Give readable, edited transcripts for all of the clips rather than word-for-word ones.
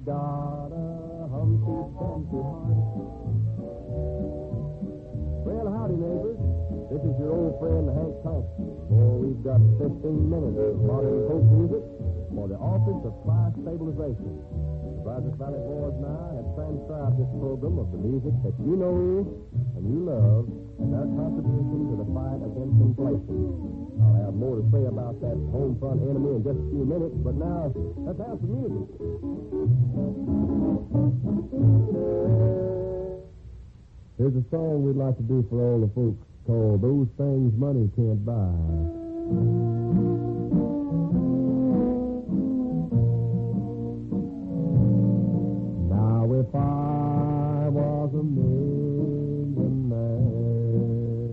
got a Humpty Dumpty heart. Well, howdy, neighbors. This is your old friend, Hank Thompson. Oh, we've got 15 minutes of modern folk music for the Office of Price Stabilization. The Brazos Valley Boys and I have transcribed this program of the music that you know and you love and their contribution to the fight against inflation. I'll have more to say about that home front enemy in just a few minutes, but now let's have some music. Here's a song we'd like to do for all the folks called Those Things Money Can't Buy. Now if I was a millionaire,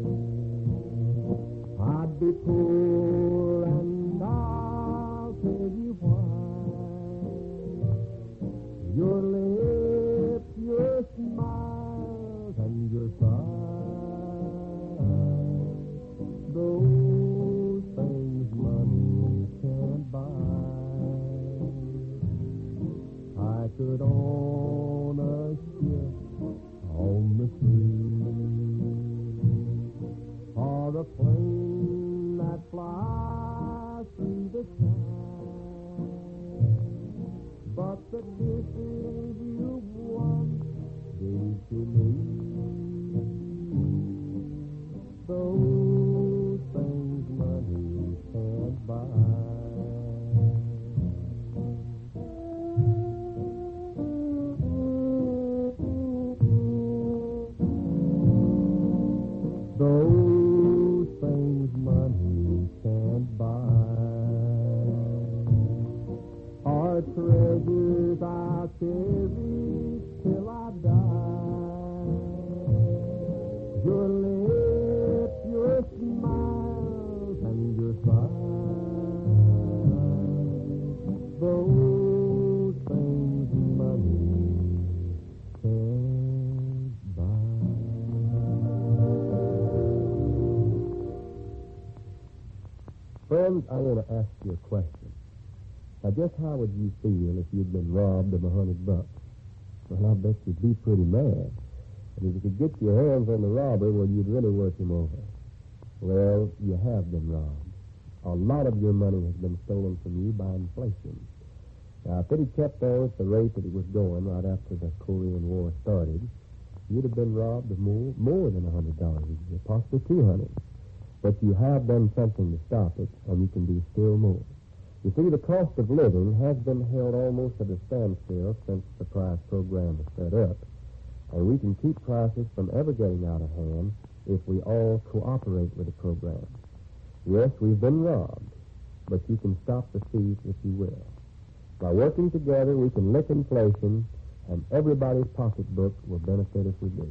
I'd be poor and I'll tell you why. Your lips, your smile, and your sighs, those things money can't buy. I could own a ship on the sea, or a plane that flies through the sky, but the kisses you once gave to me, those things money can't buy. Those things money can't buy are treasures I'll cherish till I die. Your lips, your smiles, and your sighs, those things money can't buy. Friends, I want to ask you a question. Now, just how would you feel if you'd been robbed of $100? Well, I bet you'd be pretty mad. And if you could get your hands on the robber, well, you'd really work him over. Well, you have been robbed. A lot of your money has been stolen from you by inflation. Now, if it had kept on at the rate that it was going right after the Korean War started, you'd have been robbed of more than $100 a year, possibly $200. But you have done something to stop it, and you can do still more. You see, the cost of living has been held almost at a standstill since the price program was set up, and we can keep prices from ever getting out of hand if we all cooperate with the program. Yes, we've been robbed, but you can stop the thief if you will. By working together, we can lick inflation, and everybody's pocketbook will benefit if we do.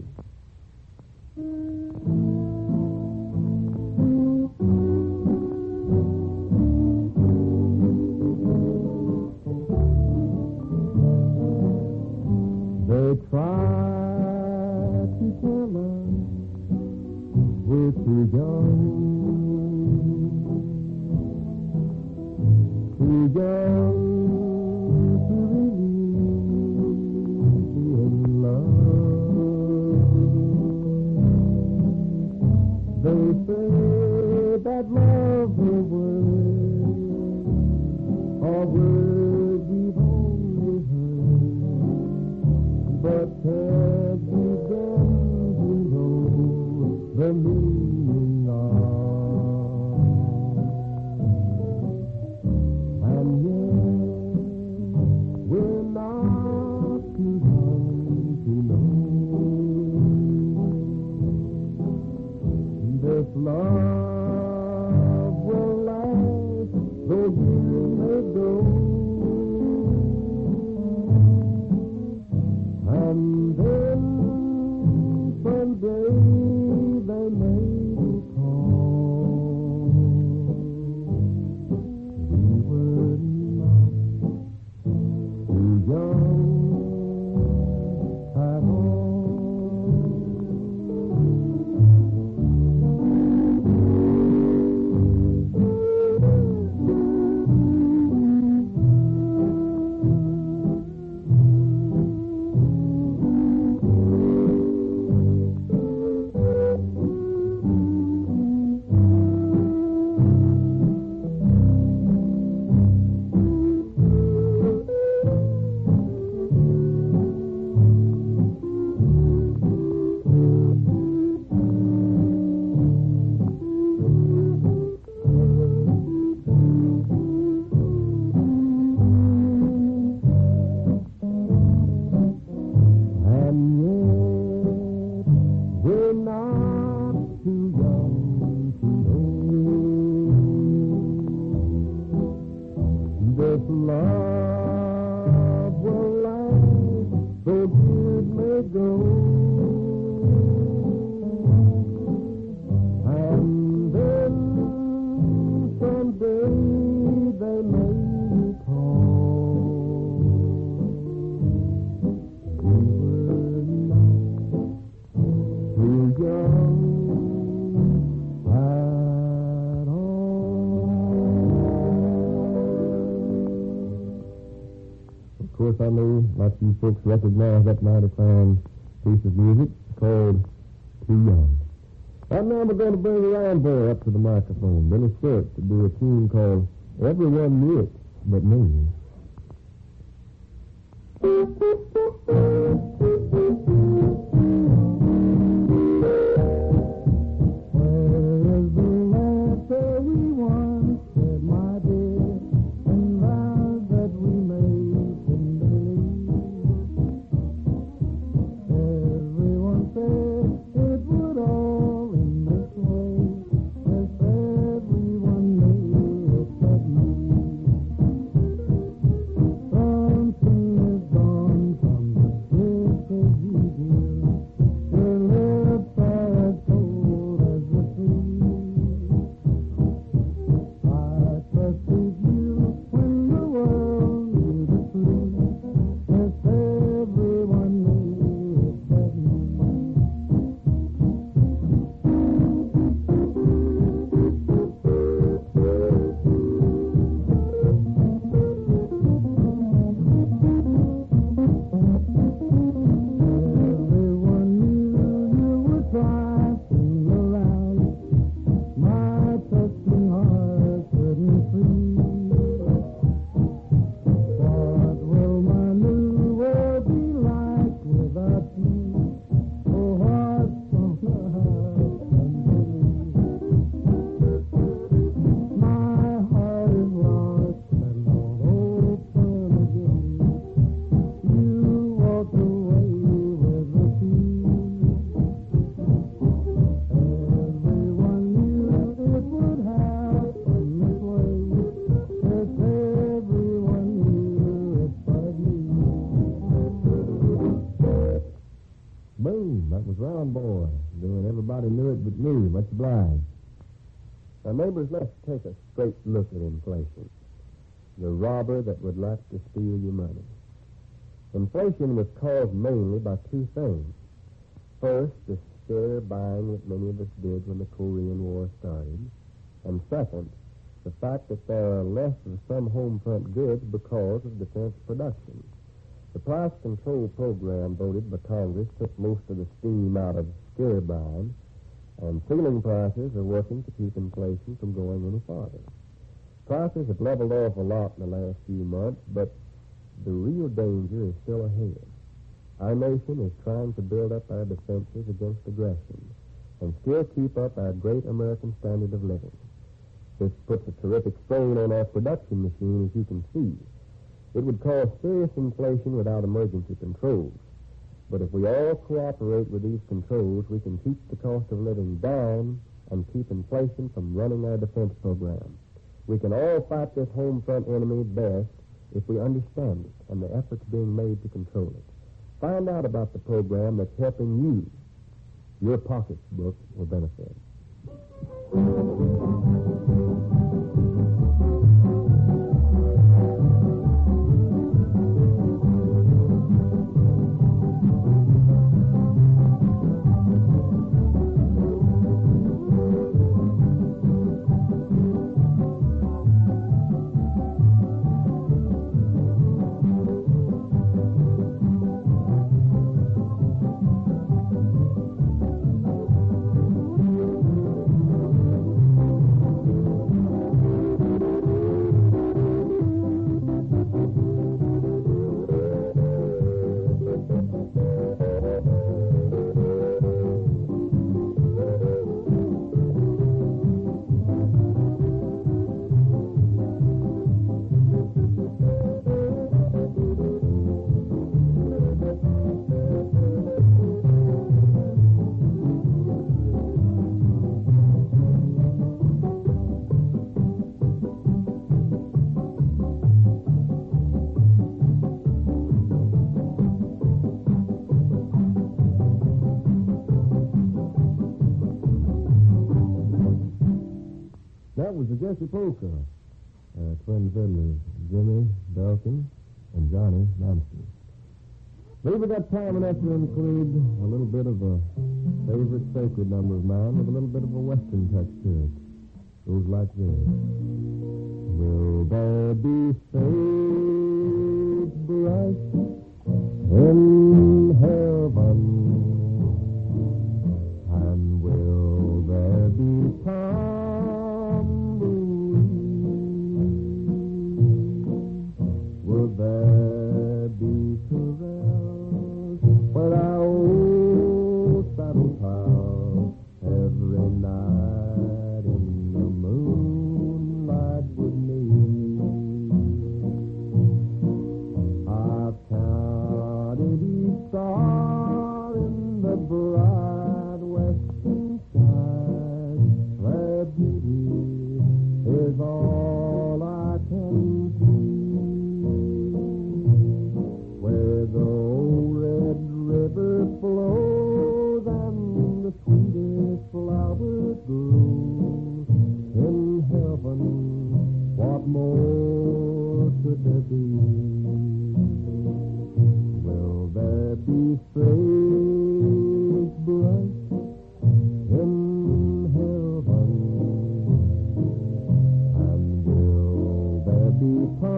They try to tell us we're too young to really be in love. They say that love will work, or words we've only heard, but have begun to know the meaning of. And yet, we're not too young to know this love course, I know lots of you folks recognize that mighty fine piece of music called Too Young. Right now we're going to bring the round boy up to the microphone, Billy Stewart, to do a tune called Everyone Knew It But Me. Boom, that was Round Boy, doing Everybody Knew It But Me. Much obliged. Now, neighbors, let's take a straight look at inflation, the robber that would like to steal your money. Inflation was caused mainly by two things. First, the scare buying that many of us did when the Korean War started. And second, the fact that there are less of some home front goods because of defense production. The price control program voted by Congress took most of the steam out of scare buying, and ceiling prices are working to keep inflation from going any farther. Prices have leveled off a lot in the last few months, but the real danger is still ahead. Our nation is trying to build up our defenses against aggression and still keep up our great American standard of living. This puts a terrific strain on our production machine, as you can see. It would cause serious inflation without emergency controls. But if we all cooperate with these controls, we can keep the cost of living down and keep inflation from running our defense program. We can all fight this home front enemy best if we understand it and the efforts being made to control it. Find out about the program that's helping you. Your pocketbook will benefit. That was the Jesse Polka, twin fiddlers, Jimmy Belkin and Johnny Lansky. Maybe we got time enough to include a little bit of a favorite sacred number of mine with a little bit of a western touch to it. Goes like this. Will there be fate bright What more could there be? Will there be strays bright in heaven? And will there be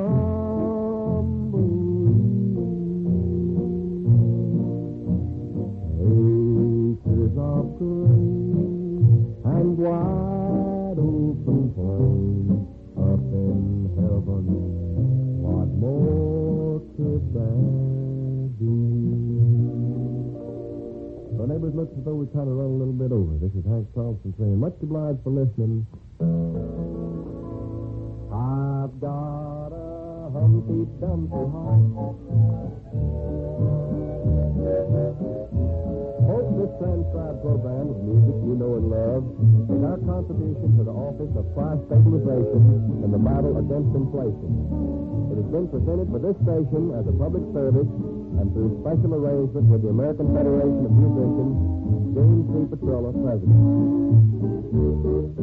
tumbleweeds? Acres of grain and wide open plains up in heaven. What more could there be? So neighbors, looks as though we kind of run a little bit over. This is Hank Thompson saying, much obliged for listening. I've got a Humpty Dumpty heart. Hope this transcribed program of music you know and love is our contribution to the Office of Price Stabilization and the battle against inflation. It has been presented for this station as a public service and through special arrangement with the American Federation of Musicians, James C. Petrola, President.